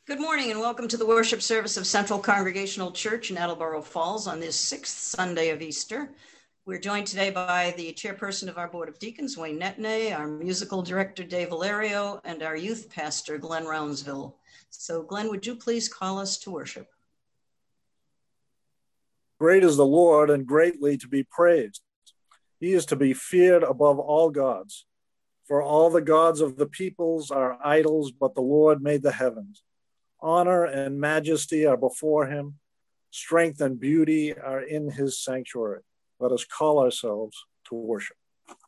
Good morning and welcome to the worship service of Central Congregational Church in Attleboro Falls on this sixth Sunday of Easter. We're joined today by the chairperson of our Board of Deacons, Wayne Netney, our musical director, Dave Valerio, and our youth pastor, Glenn Roundsville. So Glenn, would you please call us to worship? Great is the Lord and greatly to be praised. He is to be feared above all gods. For all the gods of the peoples are idols, but the Lord made the heavens. Honor and majesty are before him. Strength and beauty are in his sanctuary. Let us call ourselves to worship.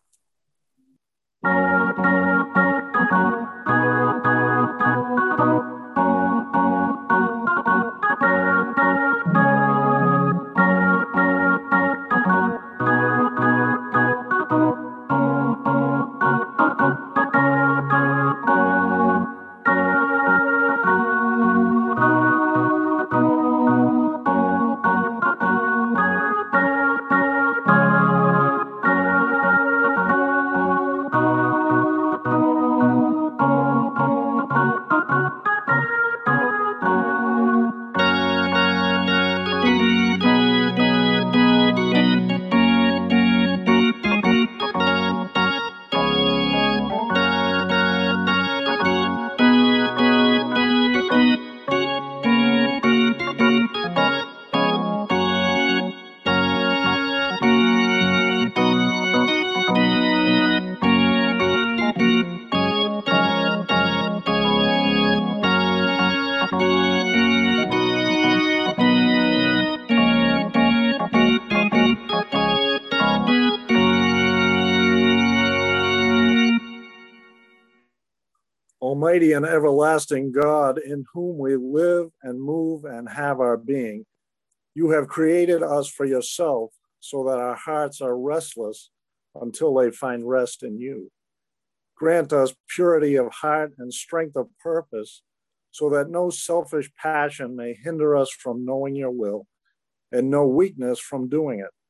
Almighty and everlasting God, in whom we live and move and have our being, you have created us for yourself so that our hearts are restless until they find rest in you. Grant us purity of heart and strength of purpose so that no selfish passion may hinder us from knowing your will and no weakness from doing it.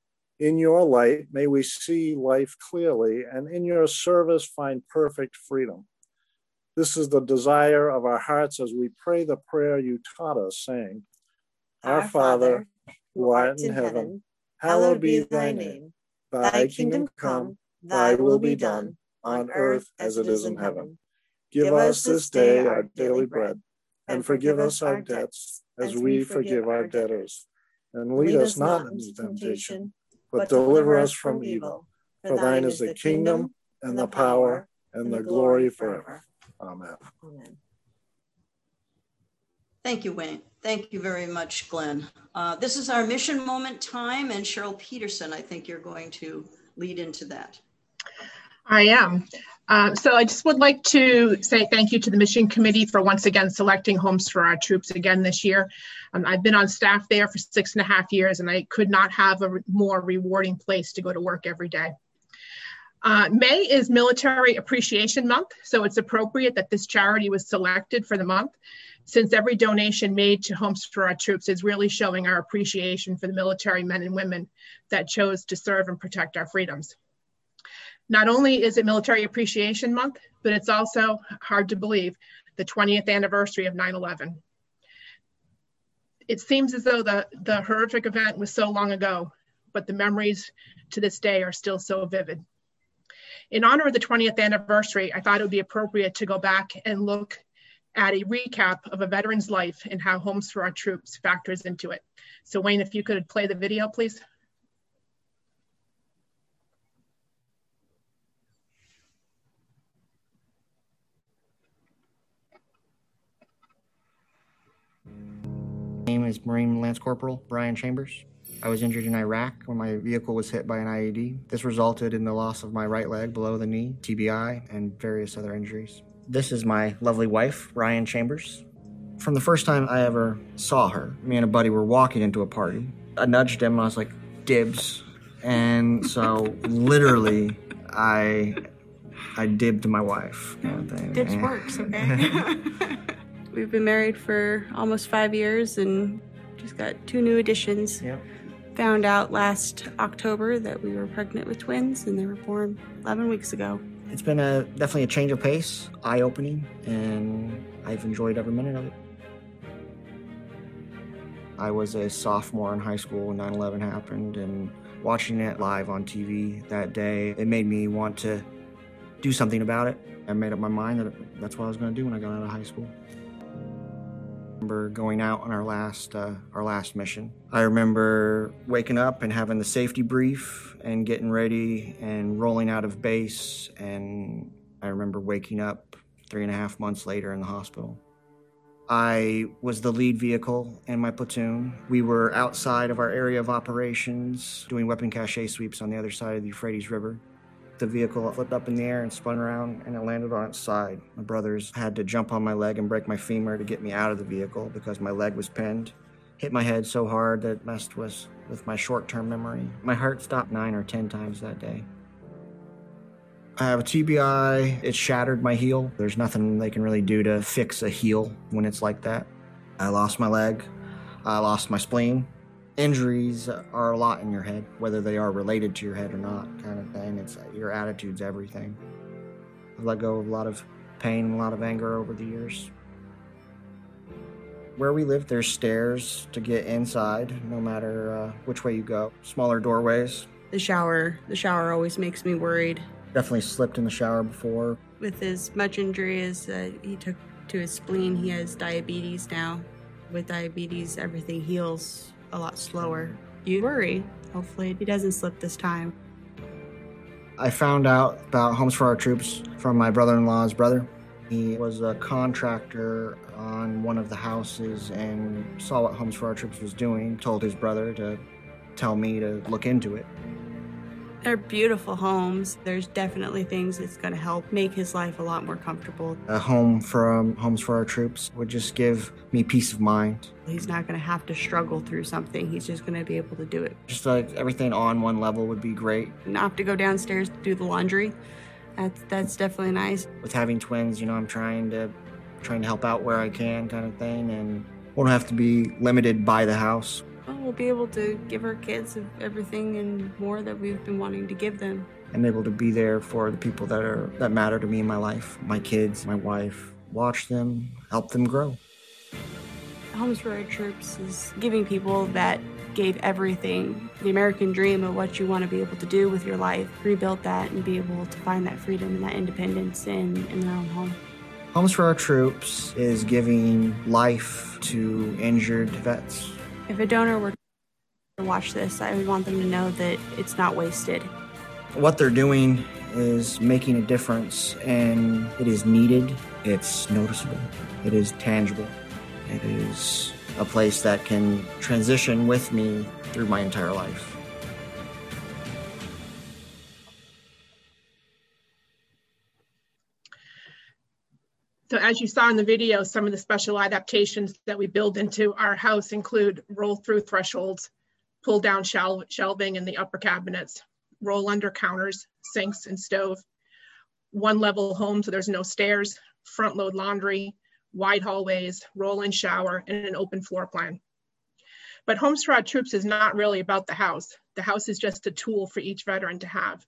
In your light, may we see life clearly and in your service find perfect freedom. This is the desire of our hearts as we pray the prayer you taught us, saying, Our Father, who art in heaven, hallowed be thy name. Thy kingdom come, thy will be done, on earth as it is in heaven. Give us this day our daily bread, and forgive us our debts as we forgive our debtors. And lead us not into temptation, but deliver us from evil. For thine is the kingdom, and the power, and the glory forever. Amen. Amen. Thank you, Wayne. Thank you very much, Glenn. This is our mission moment time, and Cheryl Peterson, I think you're going to lead into that. I am. So I just would like to say thank you to the Mission Committee for once again selecting Homes for Our Troops again this year. I've been on staff there for 6.5 years, and I could not have a more rewarding place to go to work every day. May is Military Appreciation Month, so it's appropriate that this charity was selected for the month, since every donation made to Homes for Our Troops is really showing our appreciation for the military men and women that chose to serve and protect our freedoms. Not only is it Military Appreciation Month, but it's also, hard to believe, the 20th anniversary of 9/11. It seems as though the horrific event was so long ago, but the memories to this day are still so vivid. In honor of the 20th anniversary, I thought it would be appropriate to go back and look at a recap of a veteran's life and how Homes for Our Troops factors into it. So Wayne, if you could play the video, please. My name is Marine Lance Corporal Brian Chambers. I was injured in Iraq when my vehicle was hit by an IED. This resulted in the loss of my right leg below the knee, TBI, and various other injuries. This is my lovely wife, Ryan Chambers. From the first time I ever saw her, me and a buddy were walking into a party. I nudged him, I was like, dibs. And so literally, I dibbed to my wife. Kind of thing. Dibs works, okay? We've been married for almost 5 years and just got 2 new additions. Yep. Found out last October that we were pregnant with twins and they were born 11 weeks ago. It's been definitely a change of pace, eye-opening, and I've enjoyed every minute of it. I was a sophomore in high school when 9/11 happened, and watching it live on TV that day, it made me want to do something about it. I made up my mind that that's what I was going to do when I got out of high school. I remember going out on our last mission. I remember waking up and having the safety brief and getting ready and rolling out of base, and I remember waking up 3.5 months later in the hospital. I was the lead vehicle in my platoon. We were outside of our area of operations doing weapon cache sweeps on the other side of the Euphrates River. The vehicle flipped up in the air and spun around, and it landed on its side. My brothers had to jump on my leg and break my femur to get me out of the vehicle because my leg was pinned. Hit my head so hard that it messed with my short-term memory. My heart stopped 9 or 10 times that day. I have a TBI. It shattered my heel. There's nothing they can really do to fix a heel when it's like that. I lost my leg. I lost my spleen. Injuries are a lot in your head, whether they are related to your head or not, kind of thing. It's your attitude's everything. I've let go of a lot of pain and a lot of anger over the years. Where we live, there's stairs to get inside, no matter which way you go. Smaller doorways. The shower always makes me worried. Definitely slipped in the shower before. With as much injury as he took to his spleen, he has diabetes now. With diabetes, everything heals a lot slower. You worry. Hopefully he doesn't slip this time. I found out about Homes for Our Troops from my brother-in-law's brother. He was a contractor on one of the houses and saw what Homes for Our Troops was doing, told his brother to tell me to look into it. They're beautiful homes. There's definitely things that's going to help make his life a lot more comfortable. A home from Homes for Our Troops would just give me peace of mind. He's not going to have to struggle through something. He's just going to be able to do it. Just like everything on one level would be great. Not have to go downstairs to do the laundry. That's definitely nice. With having twins, I'm trying to help out where I can, kind of thing, and won't have to be limited by the house. We'll be able to give our kids everything and more that we've been wanting to give them. I'm able to be there for the people that matter to me in my life, my kids, my wife, watch them, help them grow. Homes for Our Troops is giving people that gave everything, the American dream of what you want to be able to do with your life, rebuild that and be able to find that freedom and that independence in their own home. Homes for Our Troops is giving life to injured vets. If a donor were to watch this, I would want them to know that it's not wasted. What they're doing is making a difference, and it is needed, it's noticeable, it is tangible. It is a place that can transition with me through my entire life. So as you saw in the video, some of the special adaptations that we build into our house include roll-through thresholds, pull-down shelving in the upper cabinets, roll-under counters, sinks and stove, one-level home so there's no stairs, front-load laundry, wide hallways, roll-in shower, and an open floor plan. But Homes for Our Troops is not really about the house. The house is just a tool for each veteran to have.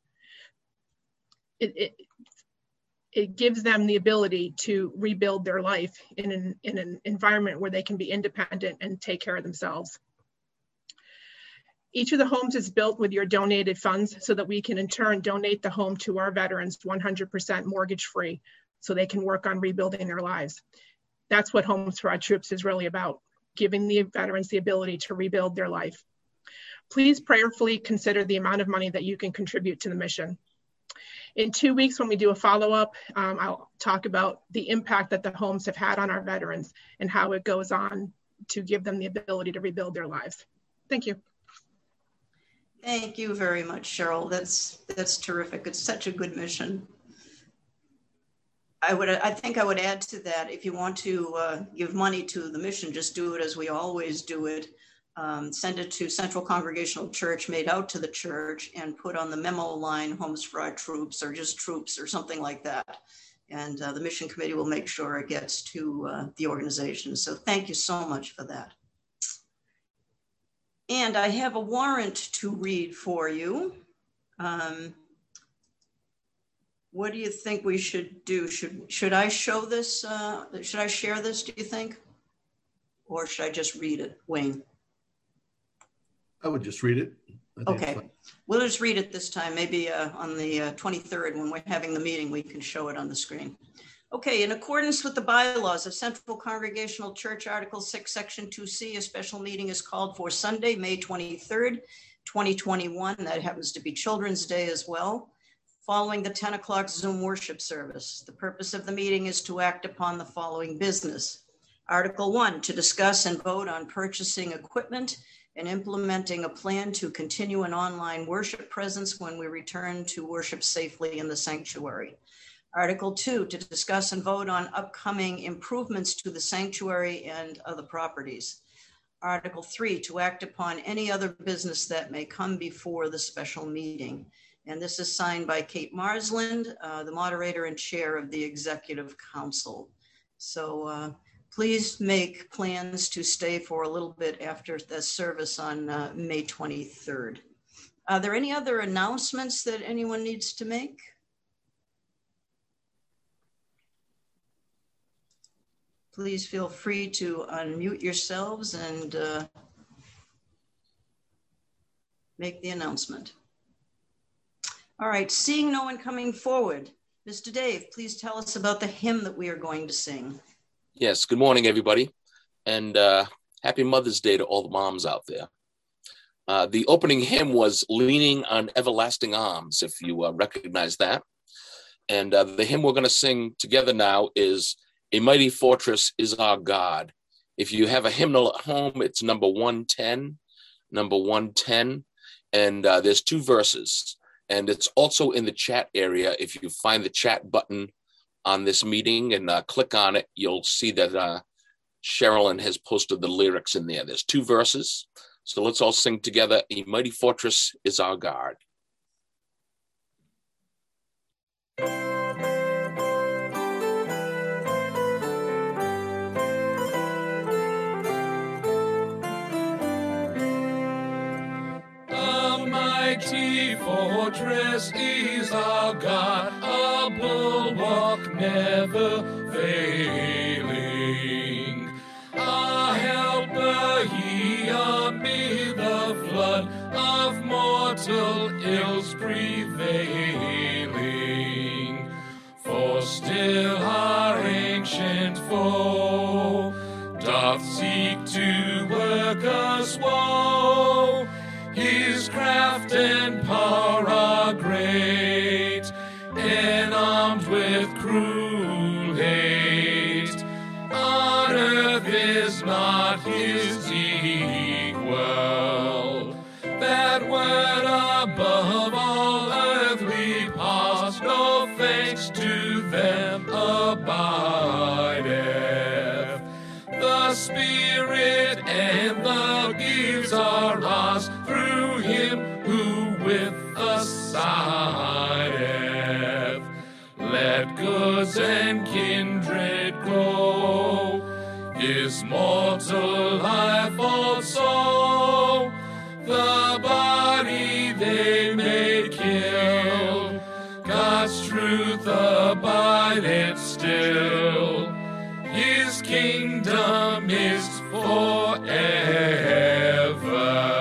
It gives them the ability to rebuild their life in an environment where they can be independent and take care of themselves. Each of the homes is built with your donated funds so that we can in turn donate the home to our veterans 100% mortgage free so they can work on rebuilding their lives. That's what Homes for Our Troops is really about, giving the veterans the ability to rebuild their life. Please prayerfully consider the amount of money that you can contribute to the mission. In 2 weeks, when we do a follow-up, I'll talk about the impact that the homes have had on our veterans and how it goes on to give them the ability to rebuild their lives. Thank you. Thank you very much, Cheryl. That's terrific. It's such a good mission. I think I would add to that, if you want to give money to the mission, just do it as we always do it. Send it to Central Congregational Church, made out to the church, and put on the memo line Homes for Our Troops, or just Troops, or something like that. And the mission committee will make sure it gets to the organization. So thank you so much for that. And I have a warrant to read for you. What do you think we should do? Should I show this? Should I share this, do you think? Or should I just read it, Wayne? I would just read it. Okay, we'll just read it this time. Maybe on the 23rd, when we're having the meeting, we can show it on the screen. Okay, in accordance with the bylaws of Central Congregational Church, Article 6, Section 2C, a special meeting is called for Sunday, May 23rd, 2021. That happens to be Children's Day as well, following the 10 o'clock Zoom worship service. The purpose of the meeting is to act upon the following business. Article 1, to discuss and vote on purchasing equipment and implementing a plan to continue an online worship presence when we return to worship safely in the sanctuary. Article 2, to discuss and vote on upcoming improvements to the sanctuary and other properties. Article 3, to act upon any other business that may come before the special meeting. And this is signed by Kate Marsland, the moderator and chair of the Executive Council. So please make plans to stay for a little bit after the service on May 23rd. Are there any other announcements that anyone needs to make? Please feel free to unmute yourselves and make the announcement. All right, seeing no one coming forward, Mr. Dave, please tell us about the hymn that we are going to sing. Yes, good morning, everybody, and happy Mother's Day to all the moms out there. The opening hymn was Leaning on Everlasting Arms, if you recognize that. And the hymn we're going to sing together now is A Mighty Fortress is Our God. If you have a hymnal at home, it's number 110, and there's 2 verses. And it's also in the chat area. If you find the chat button on this meeting and click on it, you'll see that Sherilyn has posted the lyrics in there. There's 2 verses. So let's all sing together. A mighty fortress is our God. A mighty fortress is our God, a bulwark never failing, a helper he amid the flood of mortal ills prevailing. For still our ancient foe doth seek to work us woe. His craft and power are great, and armed with cruel hate. On earth is not his equal, that word above all earthly powers, no thanks to them abideth. The Spirit and the gifts are ours, through him who with us sideth. Let goods and kindred grow, his mortal life also. The body they may kill, God's truth abideth still. His kingdom is forever.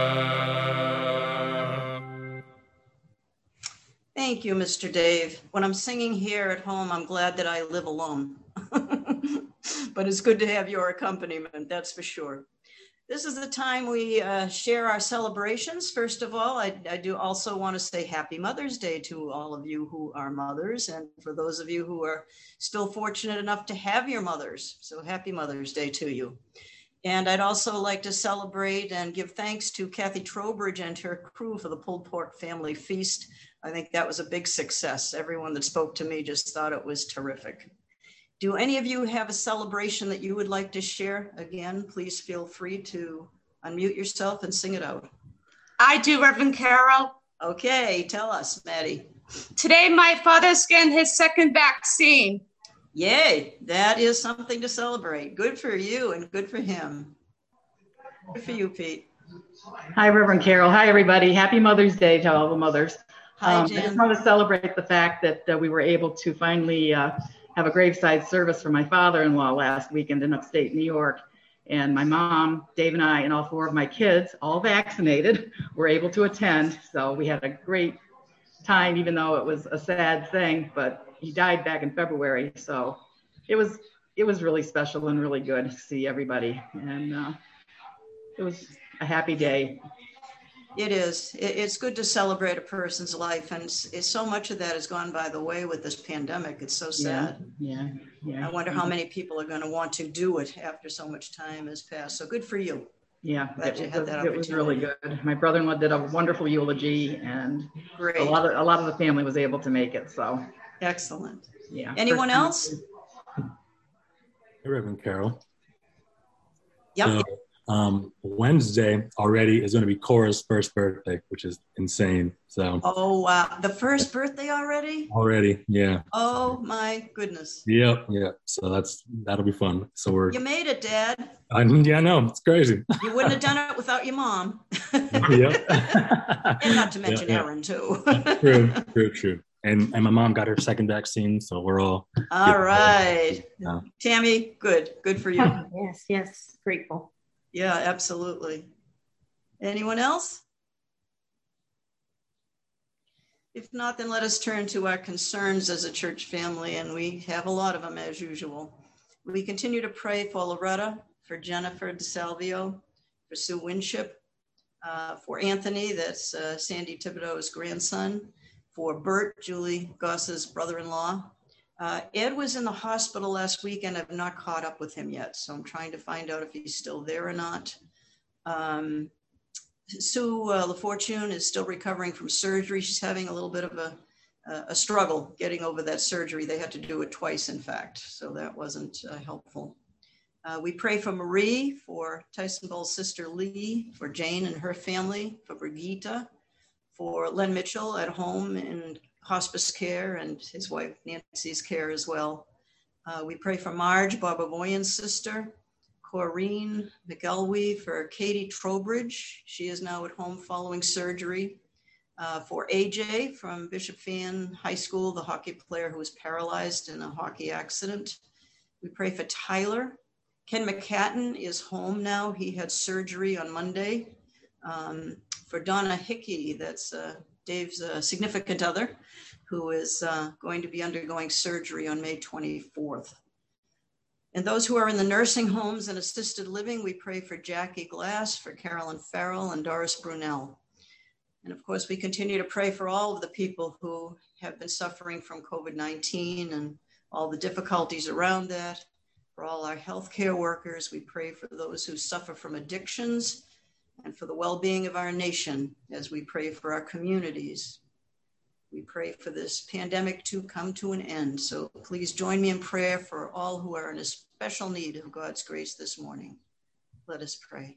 Thank you, Mr. Dave. When I'm singing here at home, I'm glad that I live alone. But it's good to have your accompaniment, that's for sure. This is the time we share our celebrations. First of all, I do also want to say Happy Mother's Day to all of you who are mothers, and for those of you who are still fortunate enough to have your mothers. So Happy Mother's Day to you. And I'd also like to celebrate and give thanks to Kathy Trowbridge and her crew for the pulled pork family feast. I think that was a big success. Everyone that spoke to me just thought it was terrific. Do any of you have a celebration that you would like to share? Again, please feel free to unmute yourself and sing it out. I do, Reverend Carol. Okay, tell us, Maddie. Today, my father's getting his 2nd vaccine. Yay, that is something to celebrate. Good for you and good for him. Good for you, Pete. Hi, Reverend Carol. Hi, everybody. Happy Mother's Day to all the mothers. Hi, I just Jan. want to celebrate the fact that we were able to finally have a graveside service for my father-in-law last weekend in upstate New York. And my mom, Dave, and I, and all 4 of my kids, all vaccinated, were able to attend. So we had a great time, even though it was a sad thing. But he died back in February, so it was really special and really good to see everybody. And it was a happy day. It is. It's good to celebrate a person's life, and it's so much of that has gone by the way with this pandemic. It's so sad. Yeah. I wonder how many people are going to want to do it after so much time has passed. So good for you. Yeah, Glad you had that it was really good. My brother-in-law did a wonderful eulogy, and Great. a lot of the family was able to make it. So excellent. Yeah. Anyone else? Hey, Reverend Carol. Yep. So, Wednesday already is going to be Cora's first birthday, which is insane. So. Oh wow! The first birthday already? Already, yeah. Oh my goodness. Yep. So that'll be fun. So You made it, Dad. Yeah, I know, it's crazy. You wouldn't have done it without your mom. Yep. And not to mention Erin too. True. And my mom got her second vaccine, so we're all right. Tammy, good for you. Yes, grateful. Yeah, absolutely. Anyone else? If not, then let us turn to our concerns as a church family, and we have a lot of them as usual. We continue to pray for Loretta, for Jennifer DeSalvio, for Sue Winship, for Anthony, that's Sandy Thibodeau's grandson, for Bert, Julie Goss's brother-in-law. Ed was in the hospital last week and I've not caught up with him yet, so I'm trying to find out if he's still there or not. Sue LaFortune is still recovering from surgery. She's having a little bit of a struggle getting over that surgery. They had to do it twice, in fact, so that wasn't helpful. We pray for Marie, for Tyson Ball's sister Lee, for Jane and her family, for Brigitte, for Len Mitchell at home in hospice care and his wife Nancy's care as well. We pray for Marge, Bob Avoyan's sister, Corrine McElwee, for Katie Trowbridge. She is now at home following surgery. For AJ from Bishop Fan High School, the hockey player who was paralyzed in a hockey accident. We pray for Tyler. Ken McCatton is home now. He had surgery on Monday. For Donna Hickey, that's Dave's significant other, who is going to be undergoing surgery on May 24th. And those who are in the nursing homes and assisted living, we pray for Jackie Glass, for Carolyn Farrell, and Doris Brunel. And of course, we continue to pray for all of the people who have been suffering from COVID-19 and all the difficulties around that. For all our healthcare workers, we pray for those who suffer from addictions and for the well-being of our nation as we pray for our communities. We pray for this pandemic to come to an end. So please join me in prayer for all who are in a special need of God's grace this morning. Let us pray.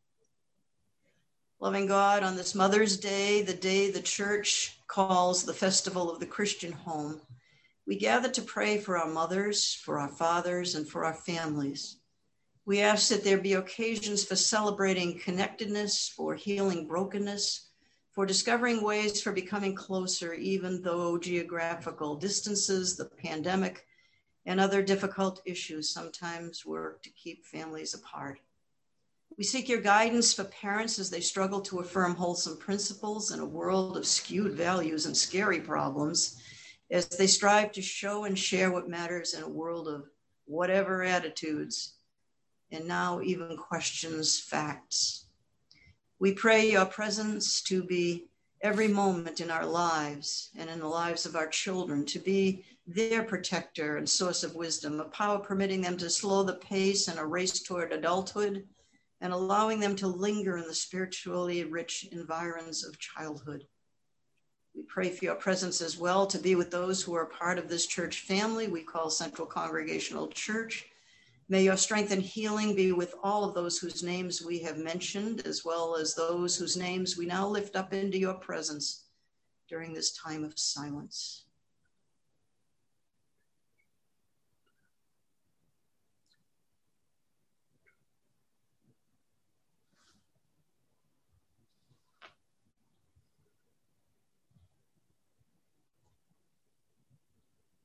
Loving God, on this Mother's Day, the day the church calls the festival of the Christian home, we gather to pray for our mothers, for our fathers, and for our families. We ask that there be occasions for celebrating connectedness, for healing brokenness, for discovering ways for becoming closer, even though geographical distances, the pandemic, and other difficult issues sometimes work to keep families apart. We seek your guidance for parents as they struggle to affirm wholesome principles in a world of skewed values and scary problems, as they strive to show and share what matters in a world of whatever attitudes, and now even questions facts. We pray your presence to be every moment in our lives and in the lives of our children, to be their protector and source of wisdom, a power permitting them to slow the pace in a race toward adulthood and allowing them to linger in the spiritually rich environs of childhood. We pray for your presence as well to be with those who are part of this church family we call Central Congregational Church. May your strength and healing be with all of those whose names we have mentioned, as well as those whose names we now lift up into your presence during this time of silence.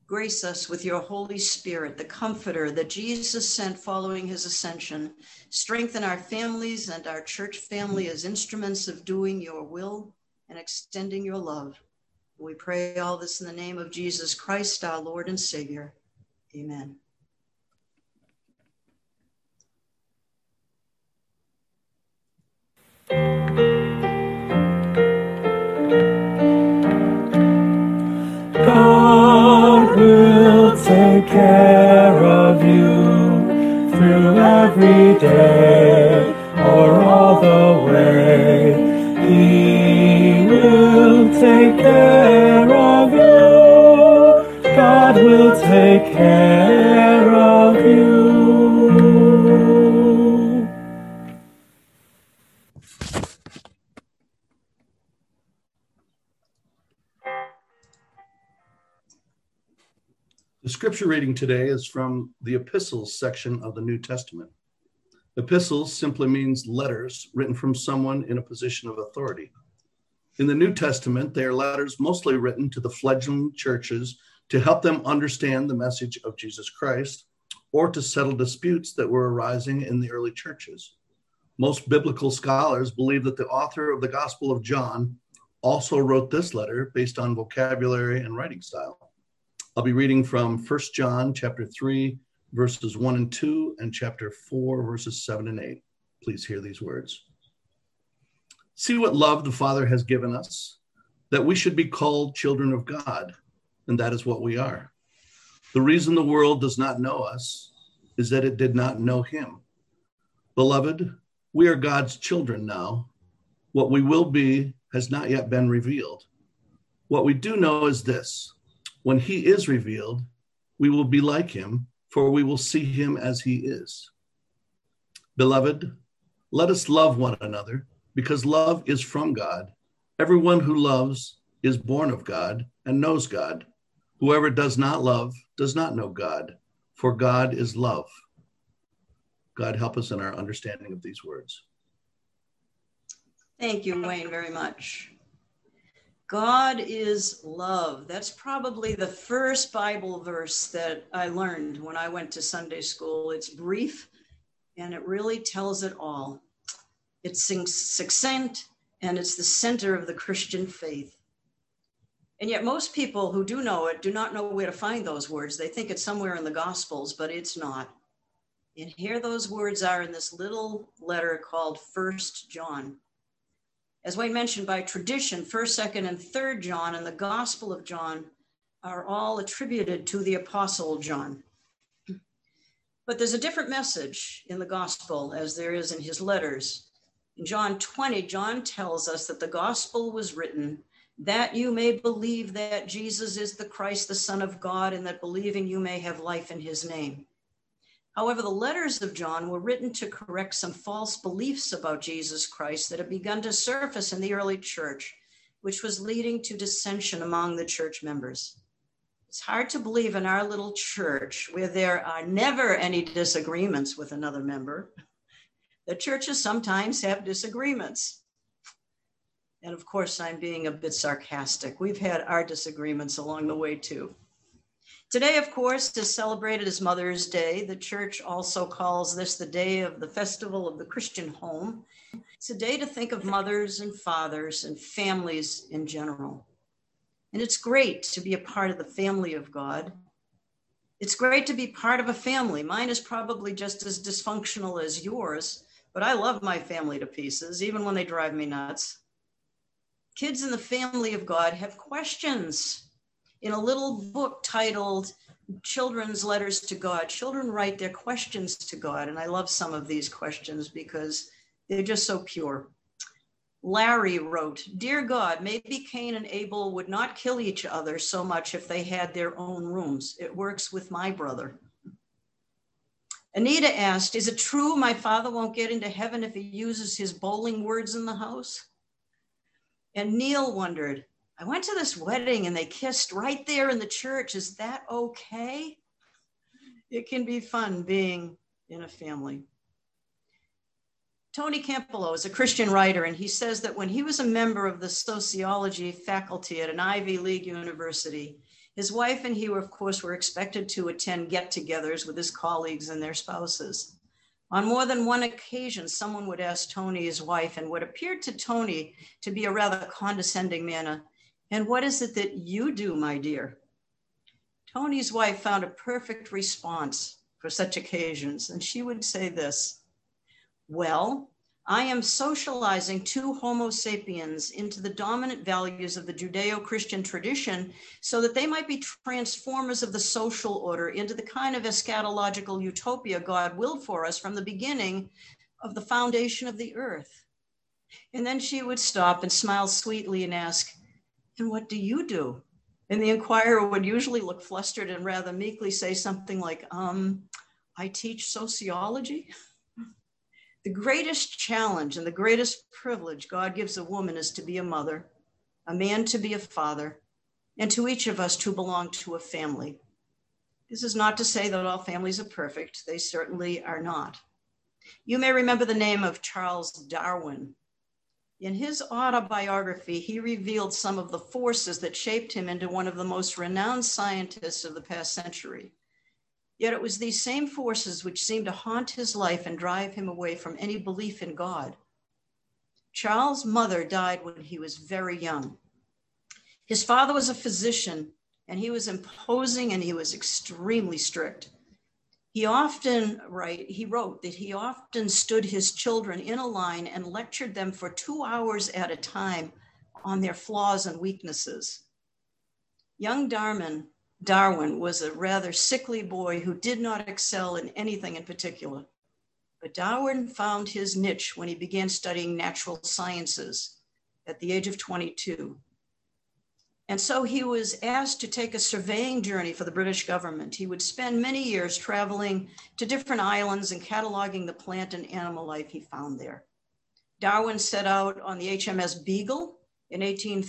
Grace us with your Holy Spirit, the comforter that Jesus sent following his ascension. Strengthen our families and our church family as instruments of doing your will and extending your love. We pray all this in the name of Jesus Christ, our Lord and Savior. Amen. God will take care of you through every day or all the way. He will take care of you. God will take care of you. The scripture reading today is from the epistles section of the New Testament. Epistles simply means letters written from someone in a position of authority. In the New Testament, they are letters mostly written to the fledgling churches to help them understand the message of Jesus Christ or to settle disputes that were arising in the early churches. Most biblical scholars believe that the author of the Gospel of John also wrote this letter based on vocabulary and writing style. I'll be reading from 1 John chapter 3, verses 1 and 2, and chapter 4, verses 7 and 8. Please hear these words. See what love the Father has given us, that we should be called children of God, and that is what we are. The reason the world does not know us is that it did not know him. Beloved, we are God's children now. What we will be has not yet been revealed. What we do know is this: when he is revealed, we will be like him, for we will see him as he is. Beloved, let us love one another, because love is from God. Everyone who loves is born of God and knows God. Whoever does not love does not know God, for God is love. God help us in our understanding of these words. Thank you, Wayne, very much. God is love. That's probably the first Bible verse that I learned when I went to Sunday school. It's brief and it really tells it all. It's succinct and it's the center of the Christian faith. And yet most people who do know it do not know where to find those words. They think it's somewhere in the Gospels, but it's not. And here those words are in this little letter called 1 John. As Wayne mentioned, by tradition, 1st, 2nd, and 3rd John and the Gospel of John are all attributed to the Apostle John. But there's a different message in the Gospel as there is in his letters. In John 20, John tells us that the Gospel was written that you may believe that Jesus is the Christ, the Son of God, and that believing you may have life in his name. However, the letters of John were written to correct some false beliefs about Jesus Christ that had begun to surface in the early church, which was leading to dissension among the church members. It's hard to believe in our little church, where there are never any disagreements with another member, that churches sometimes have disagreements. And of course, I'm being a bit sarcastic. We've had our disagreements along the way too. Today, of course, is celebrated as Mother's Day. The church also calls this the day of the festival of the Christian home. It's a day to think of mothers and fathers and families in general. And it's great to be a part of the family of God. It's great to be part of a family. Mine is probably just as dysfunctional as yours, but I love my family to pieces, even when they drive me nuts. Kids in the family of God have questions. In a little book titled Children's Letters to God, children write their questions to God. And I love some of these questions because they're just so pure. Larry wrote, "Dear God, maybe Cain and Abel would not kill each other so much if they had their own rooms. It works with my brother." Anita asked, "Is it true my father won't get into heaven if he uses his bowling words in the house?" And Neil wondered, "I went to this wedding and they kissed right there in the church. Is that okay?" It can be fun being in a family. Tony Campolo is a Christian writer, and he says that when he was a member of the sociology faculty at an Ivy League university, His wife and he, of course, were expected to attend get-togethers with his colleagues and their spouses. On more than one occasion, someone would ask Tony, his wife, in what appeared to Tony to be a rather condescending manner, "And what is it that you do, my dear?" Tony's wife found a perfect response for such occasions, and she would say this: "Well, I am socializing two Homo sapiens into the dominant values of the Judeo-Christian tradition so that they might be transformers of the social order into the kind of eschatological utopia God willed for us from the beginning of the foundation of the earth." And then she would stop and smile sweetly and ask, "And what do you do?" And the inquirer would usually look flustered and rather meekly say something like, "I teach sociology." The greatest challenge and the greatest privilege God gives a woman is to be a mother, a man to be a father, and to each of us to belong to a family. This is not to say that all families are perfect. They certainly are not. You may remember the name of Charles Darwin. In his autobiography, he revealed some of the forces that shaped him into one of the most renowned scientists of the past century. Yet it was these same forces which seemed to haunt his life and drive him away from any belief in God. Charles' mother died when he was very young. His father was a physician, and he was imposing and he was extremely strict. He wrote that he often stood his children in a line and lectured them for 2 hours at a time on their flaws and weaknesses. Young Darwin was a rather sickly boy who did not excel in anything in particular. But Darwin found his niche when he began studying natural sciences at the age of 22. And so he was asked to take a surveying journey for the British government. He would spend many years traveling to different islands and cataloging the plant and animal life he found there. Darwin set out on the HMS Beagle in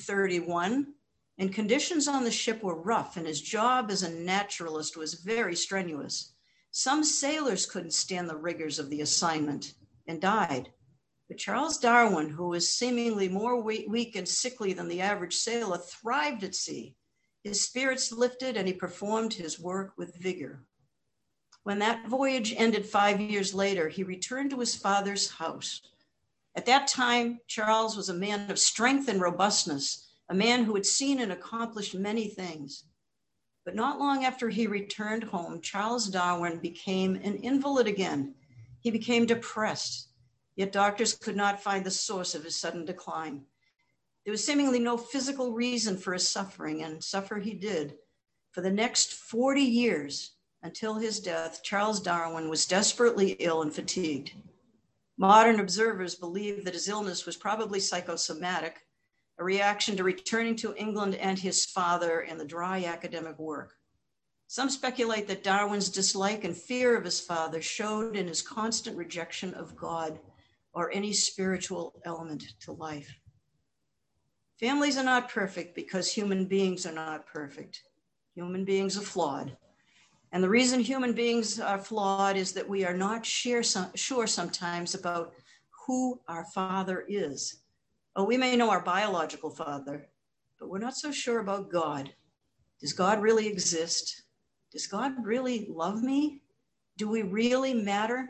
1831, and conditions on the ship were rough, and his job as a naturalist was very strenuous. Some sailors couldn't stand the rigors of the assignment and died. But Charles Darwin, who was seemingly more weak and sickly than the average sailor, thrived at sea. His spirits lifted and he performed his work with vigor. When that voyage ended 5 years later, he returned to his father's house. At that time, Charles was a man of strength and robustness, a man who had seen and accomplished many things. But not long after he returned home, Charles Darwin became an invalid again. He became depressed, yet doctors could not find the source of his sudden decline. There was seemingly no physical reason for his suffering, and suffer he did. For the next 40 years, until his death, Charles Darwin was desperately ill and fatigued. Modern observers believe that his illness was probably psychosomatic, a reaction to returning to England and his father and the dry academic work. Some speculate that Darwin's dislike and fear of his father showed in his constant rejection of God or any spiritual element to life. Families are not perfect because human beings are not perfect. Human beings are flawed. And the reason human beings are flawed is that we are not sure sometimes about who our father is. Oh, we may know our biological father, but we're not so sure about God. Does God really exist? Does God really love me? Do we really matter?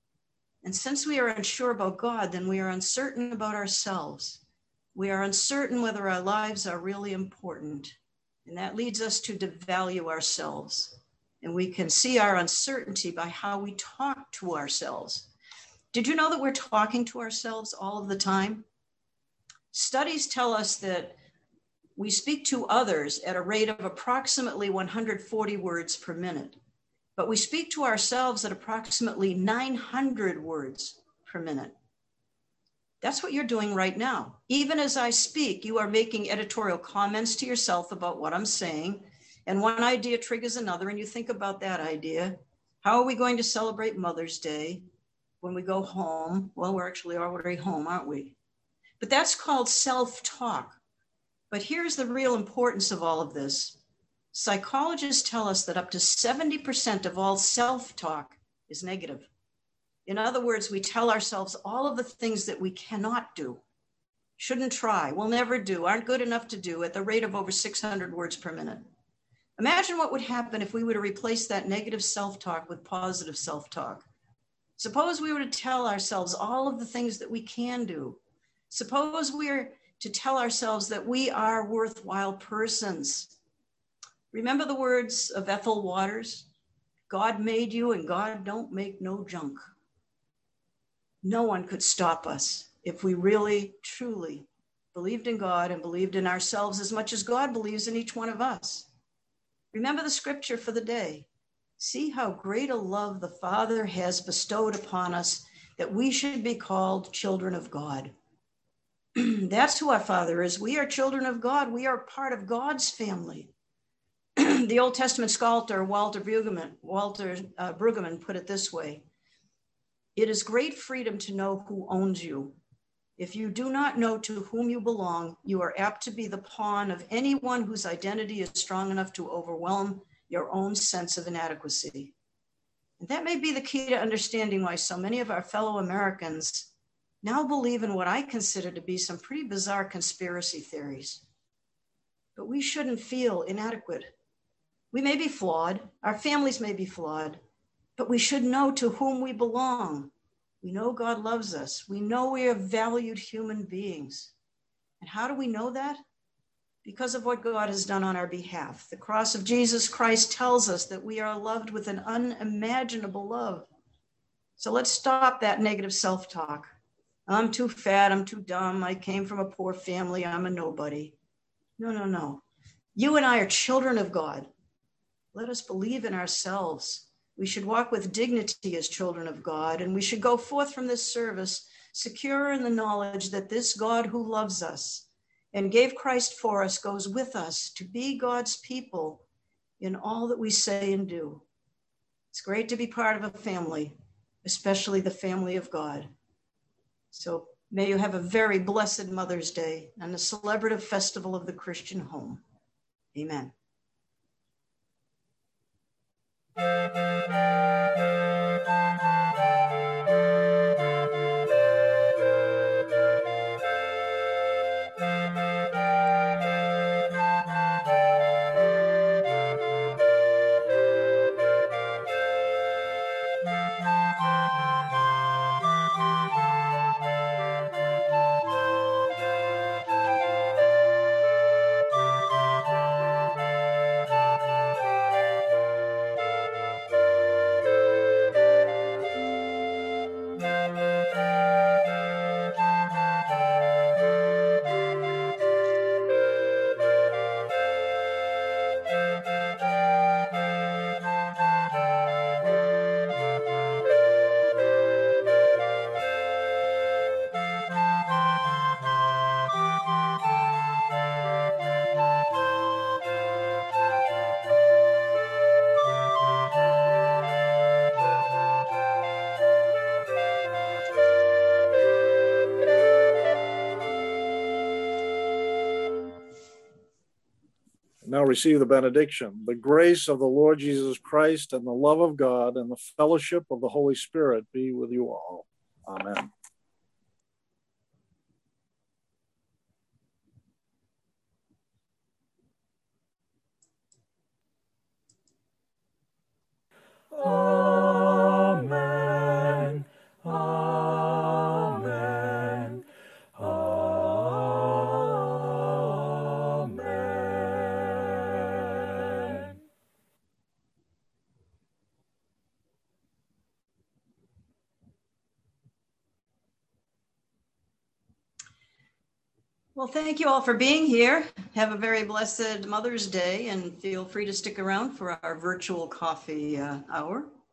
And since we are unsure about God, then we are uncertain about ourselves. We are uncertain whether our lives are really important. And that leads us to devalue ourselves. And we can see our uncertainty by how we talk to ourselves. Did you know that we're talking to ourselves all of the time? Studies tell us that we speak to others at a rate of approximately 140 words per minute, but we speak to ourselves at approximately 900 words per minute. That's what you're doing right now. Even as I speak, you are making editorial comments to yourself about what I'm saying, and one idea triggers another, and you think about that idea. How are we going to celebrate Mother's Day when we go home? Well, we're actually already home, aren't we? But that's called self-talk. But here's the real importance of all of this. Psychologists tell us that up to 70% of all self-talk is negative. In other words, we tell ourselves all of the things that we cannot do, shouldn't try, will never do, aren't good enough to do at the rate of over 600 words per minute. Imagine what would happen if we were to replace that negative self-talk with positive self-talk. Suppose we were to tell ourselves all of the things that we can do. Suppose we are to tell ourselves that we are worthwhile persons. Remember the words of Ethel Waters? God made you and God don't make no junk. No one could stop us if we really, truly believed in God and believed in ourselves as much as God believes in each one of us. Remember the scripture for the day. See how great a love the Father has bestowed upon us that we should be called children of God. That's who our Father is. We are children of God. We are part of God's family. The Old Testament scholar Walter Brueggemann put it this way: it is great freedom to know who owns you. If you do not know to whom you belong, you are apt to be the pawn of anyone whose identity is strong enough to overwhelm your own sense of inadequacy. And that may be the key to understanding why so many of our fellow Americans now believe in what I consider to be some pretty bizarre conspiracy theories. But we shouldn't feel inadequate. We may be flawed, our families may be flawed, but we should know to whom we belong. We know God loves us. We know we are valued human beings. And how do we know that? Because of what God has done on our behalf. The cross of Jesus Christ tells us that we are loved with an unimaginable love. So let's stop that negative self-talk. I'm too fat, I'm too dumb, I came from a poor family, I'm a nobody. No. You and I are children of God. Let us believe in ourselves. We should walk with dignity as children of God, and we should go forth from this service secure in the knowledge that this God who loves us and gave Christ for us goes with us to be God's people in all that we say and do. It's great to be part of a family, especially the family of God. So may you have a very blessed Mother's Day and the celebrative festival of the Christian home. Amen. Now receive the benediction. The grace of the Lord Jesus Christ and the love of God and the fellowship of the Holy Spirit be with you all. Amen. Amen. Amen. Amen. Well, thank you all for being here. Have a very blessed Mother's Day and feel free to stick around for our virtual coffee hour.